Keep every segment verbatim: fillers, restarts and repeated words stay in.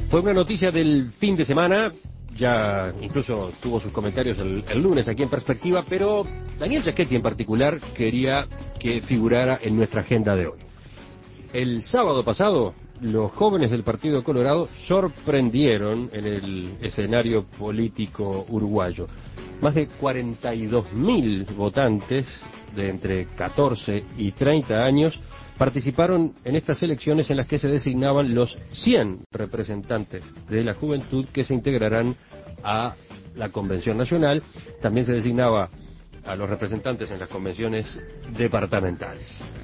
Fue una noticia del fin de semana, ya incluso tuvo sus comentarios el, el lunes aquí en Perspectiva, pero Daniel Giachetti en particular quería que figurara en nuestra agenda de hoy. El sábado pasado, los jóvenes del Partido Colorado sorprendieron en el escenario político uruguayo. Más de cuarenta y dos mil votantes de entre catorce y treinta años participaron en estas elecciones en las que se designaban los cien representantes de la juventud que se integrarán a la Convención Nacional. También se designaba a los representantes en las convenciones departamentales.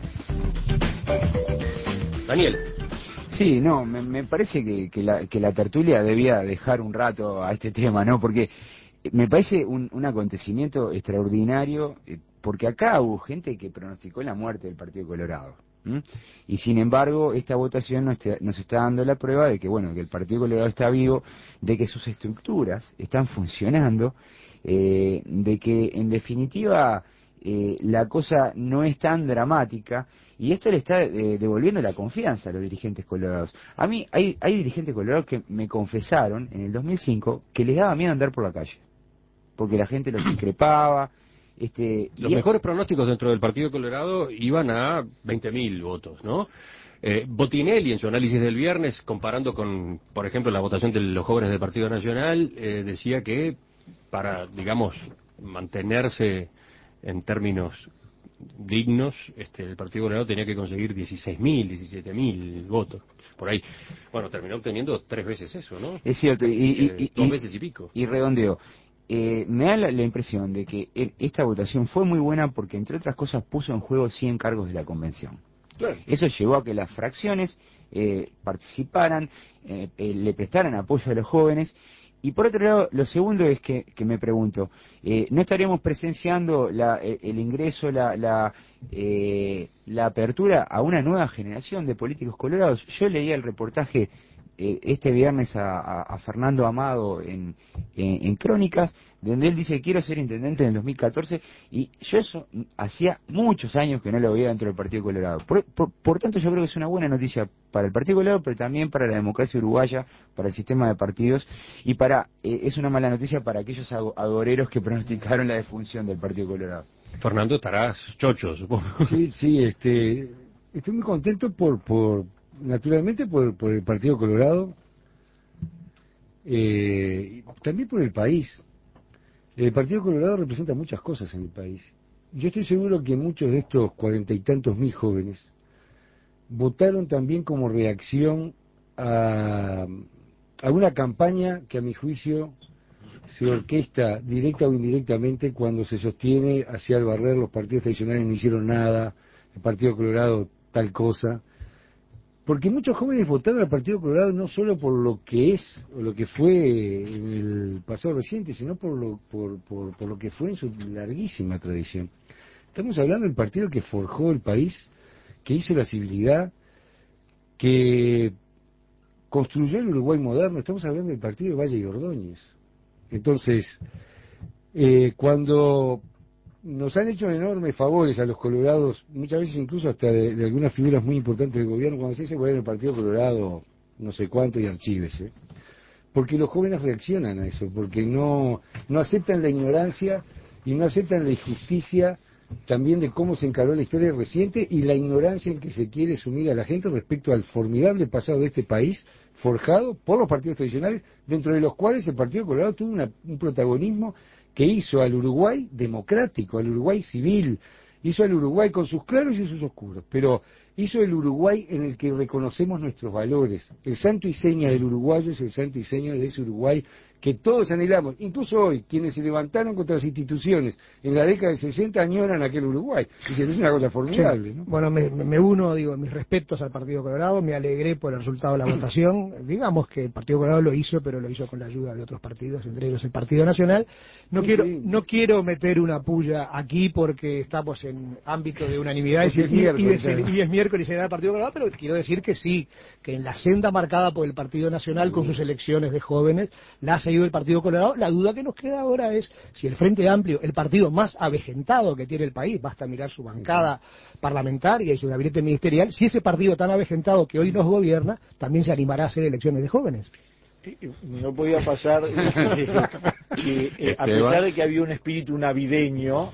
Daniel. Sí, no, me, me parece que, que, la, que la tertulia debía dejar un rato a este tema, ¿no? Porque me parece un, un acontecimiento extraordinario, eh, porque acá hubo gente que pronosticó la muerte del Partido Colorado. ¿Mm? Y sin embargo, esta votación nos está, nos está dando la prueba de que, bueno, que el Partido Colorado está vivo, de que sus estructuras están funcionando, eh, de que, en definitiva, eh, la cosa no es tan dramática, y esto le está eh, devolviendo la confianza a los dirigentes colorados. A mí, hay, hay dirigentes colorados que me confesaron en el dos mil cinco que les daba miedo andar por la calle, porque la gente los increpaba. Este, los y mejores pronósticos dentro del Partido Colorado iban a veinte mil votos, ¿no? Eh, Botinelli, en su análisis del viernes, comparando con, por ejemplo, la votación de los jóvenes del Partido Nacional, eh, decía que para, digamos, mantenerse en términos dignos, este, el Partido Colorado tenía que conseguir dieciséis mil, diecisiete mil votos, por ahí. Bueno, terminó obteniendo tres veces eso, ¿no? Es cierto, y, y, eh, y, dos y, veces y pico. Y redondeo. Eh, me da la, la impresión de que el, esta votación fue muy buena porque, entre otras cosas, puso en juego cien cargos de la convención. Claro. Eso llevó a que las fracciones eh, participaran, eh, eh, le prestaran apoyo a los jóvenes. Y por otro lado, lo segundo es que, que me pregunto, eh, ¿no estaríamos presenciando la, el, el ingreso, la, la, eh, la apertura a una nueva generación de políticos colorados? Yo leía el reportaje eh, este viernes a, a, a Fernando Amado en, en, en Crónicas, donde él dice: quiero ser intendente en el dos mil catorce, y yo eso hacía muchos años que no lo veía dentro del Partido Colorado. Por, por, por tanto, yo creo que es una buena noticia para el Partido Colorado, pero también para la democracia uruguaya, para el sistema de partidos, y para eh, es una mala noticia para aquellos agoreros que pronosticaron la defunción del Partido Colorado. Fernando, estarás chocho, supongo. Sí, sí, este, estoy muy contento por, por naturalmente por, por el Partido Colorado, eh, también por el país. El Partido Colorado representa muchas cosas en el país. Yo estoy seguro que muchos de estos cuarenta y tantos mil jóvenes votaron también como reacción a, a una campaña que, a mi juicio, se orquesta directa o indirectamente cuando se sostiene hacia el barrer los partidos tradicionales no hicieron nada, el Partido Colorado tal cosa. Porque muchos jóvenes votaron al Partido Colorado no solo por lo que es o lo que fue en el pasado reciente, sino por lo, por, por, por lo que fue en su larguísima tradición. Estamos hablando del partido que forjó el país, que hizo la civilidad, que construyó el Uruguay moderno. Estamos hablando del partido de Valle y Ordóñez. Entonces, eh, cuando nos han hecho enormes favores a los colorados, muchas veces incluso hasta de, de algunas figuras muy importantes del gobierno, cuando se dice, bueno, el Partido Colorado, no sé cuánto, y archívese. Porque los jóvenes reaccionan a eso, porque no, no aceptan la ignorancia y no aceptan la injusticia también de cómo se encaró la historia reciente y la ignorancia en que se quiere sumir a la gente respecto al formidable pasado de este país, forjado por los partidos tradicionales, dentro de los cuales el Partido Colorado tuvo una, un protagonismo que hizo al Uruguay democrático, al Uruguay civil, hizo al Uruguay con sus claros y sus oscuros, pero hizo el Uruguay en el que reconocemos nuestros valores. El santo y seña del uruguayo es el santo y seña de ese Uruguay que todos anhelamos. Incluso hoy, quienes se levantaron contra las instituciones en la década de sesenta añoran aquel Uruguay. Dicen, es una cosa formidable, ¿no? Bueno, me, me uno, digo, mis respetos al Partido Colorado, me alegré por el resultado de la votación. Digamos que el Partido Colorado lo hizo, pero lo hizo con la ayuda de otros partidos, entre ellos el Partido Nacional. No Sí, quiero sí. no quiero meter una puya aquí porque estamos en ámbito de unanimidad y, Es y, y, miércoles, de, claro. y es miércoles y será el Partido Colorado, pero quiero decir que sí, que en la senda marcada por el Partido Nacional con sus elecciones de jóvenes, la ha seguido el Partido Colorado. La duda que nos queda ahora es si el Frente Amplio, el partido más avejentado que tiene el país, basta mirar su bancada sí, sí. parlamentaria y su gabinete ministerial, si ese partido tan avejentado que hoy nos gobierna también se animará a hacer elecciones de jóvenes. no podía pasar que, que, eh, a pesar de que había un espíritu navideño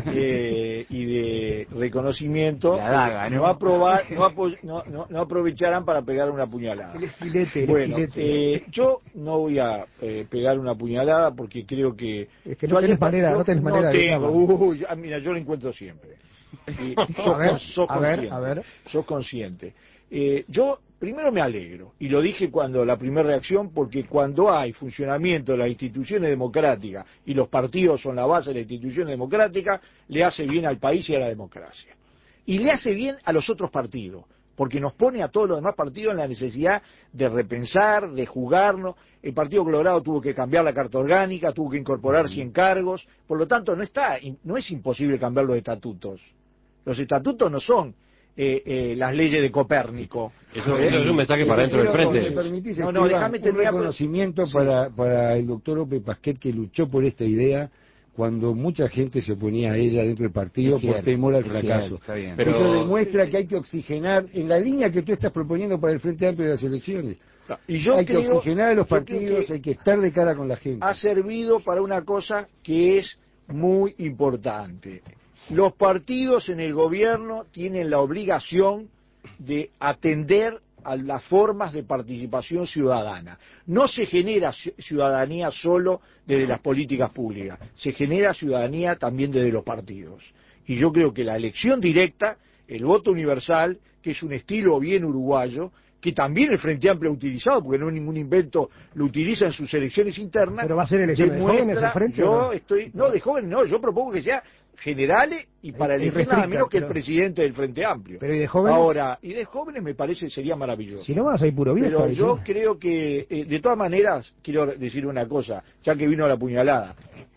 eh, y de reconocimiento, La daga, ¿no? no, aprobar, no, apo, no, no, no aprovecharan para pegar una puñalada. El estilete, el Bueno, estilete. eh, yo no voy a eh, pegar una puñalada porque creo que... Es que no tenés manera, no tenés manera de tengo, evitarlo. uy, mira, yo lo encuentro siempre. Y A sos, ver, sos a ver, consciente, a ver. sos consciente. Eh, yo primero me alegro, y lo dije cuando la primera reacción, porque cuando hay funcionamiento de las instituciones democráticas y los partidos son la base de las instituciones democráticas, le hace bien al país y a la democracia. Y le hace bien a los otros partidos, porque nos pone a todos los demás partidos en la necesidad de repensar, de jugarnos. El Partido Colorado tuvo que cambiar la carta orgánica, tuvo que incorporar cien cargos, por lo tanto no está, no es imposible cambiar los estatutos. Los estatutos no son eh, eh, las leyes de Copérnico. Eso, ¿Eh? eso es un mensaje para dentro del Quiero, frente. si me permitís, No, no, Esteban, déjame un terminar, pero- reconocimiento Sí. para, para el doctor López Pasquet, que luchó por esta idea cuando mucha gente se oponía a ella dentro del partido Es cierto, por temor al es fracaso. cierto, está bien. Pero- Eso demuestra que hay que oxigenar en la línea que tú estás proponiendo para el Frente Amplio de las elecciones. Y yo hay creo- que oxigenar a los yo creo partidos, que hay que estar de cara con la gente. ha servido para una cosa que es muy importante. Los partidos en el gobierno tienen la obligación de atender a las formas de participación ciudadana. No se genera ci- ciudadanía solo desde las políticas públicas, se genera ciudadanía también desde los partidos. Y yo creo que la elección directa, el voto universal, que es un estilo bien uruguayo, que también el Frente Amplio ha utilizado, porque no es ningún invento, lo utiliza en sus elecciones internas. Pero va a ser elecciones de demuestra- jóvenes el Frente, Yo ¿o no? estoy, no, de jóvenes no, yo propongo que sea generales y para Y- y elegir restricta, nada menos que el pero- presidente del Frente Amplio. Pero ¿y de jóvenes? Ahora, y de jóvenes me parece sería maravilloso. Si no vas a ir puro viejo. Pero ahí, yo ¿sí? creo que, eh, de todas maneras, quiero decir una cosa, ya que vino la puñalada,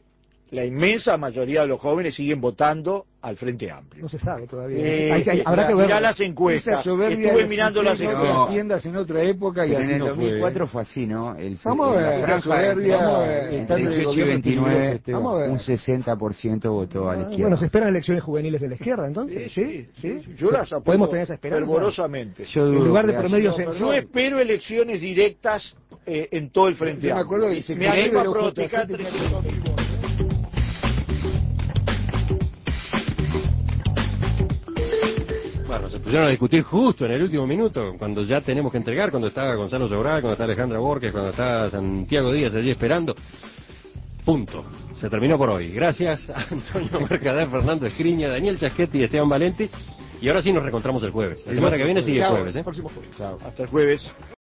la inmensa mayoría de los jóvenes siguen votando al Frente Amplio. No se sabe todavía. Eh, Hay que- hay- habrá que ver. mirá las encuestas, Esa soberbia estuve la mirando las escuché en encuestas. otras tiendas en otra época y Pero así en el no dos mil cuatro fue. fue así, ¿no? El, Vamos a el- ver, la Esa franja soberbia vamos a ver. entre estando en el dieciocho y gobierno veintinueve, peligrosa, Esteban. Vamos a ver. un sesenta por ciento votó a la Ah, izquierda. Bueno, se esperan elecciones juveniles de la izquierda, entonces. Sí, sí. Yo las apoyo Podemos tener esa esperanza. fervorosamente. Yo En dudo lugar de que haya- promedios No, en- perdón. No espero elecciones directas eh, en todo el Frente Yo me Amplio. acuerdo que se Me creía animo a que los pronosticar J C tres- tenían que votar. Bueno, se pusieron a discutir justo en el último minuto, cuando ya tenemos que entregar, cuando está Gonzalo Sobral, cuando está Alejandra Borges, cuando está Santiago Díaz allí esperando. Punto. Se terminó por hoy. Gracias a Antonio Mercader, Fernando Escriña, Daniel Chasquetti y Esteban Valenti. Y ahora sí nos reencontramos el jueves. La semana que viene sigue el Chao, jueves, ¿eh? próximo jueves. Chao. Hasta el jueves.